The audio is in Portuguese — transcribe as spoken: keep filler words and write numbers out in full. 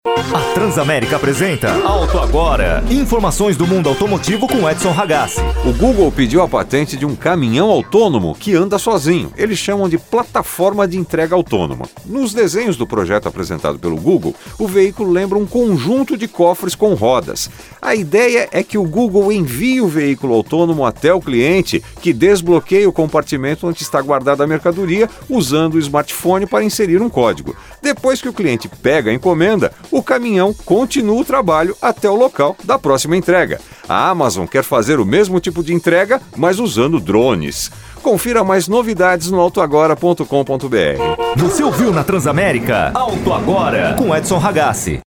A Transamérica apresenta Auto Agora. Informações do mundo automotivo com Edson Ragazzi. O Google pediu a patente de um caminhão autônomo que anda sozinho. Eles chamam de plataforma de entrega autônoma. Nos desenhos do projeto apresentado pelo Google, o veículo lembra um conjunto de cofres com rodas. A ideia é que o Google envie o veículo autônomo até o cliente, que desbloqueie o compartimento onde está guardada a mercadoria, usando o smartphone para inserir um código. Depois que o cliente pega a encomenda, o caminhão continua o trabalho até o local da próxima entrega. A Amazon quer fazer o mesmo tipo de entrega, mas usando drones. Confira mais novidades no auto agora ponto com ponto b r. Você ouviu na Transamérica? Auto Agora, com Edson Ragazzi.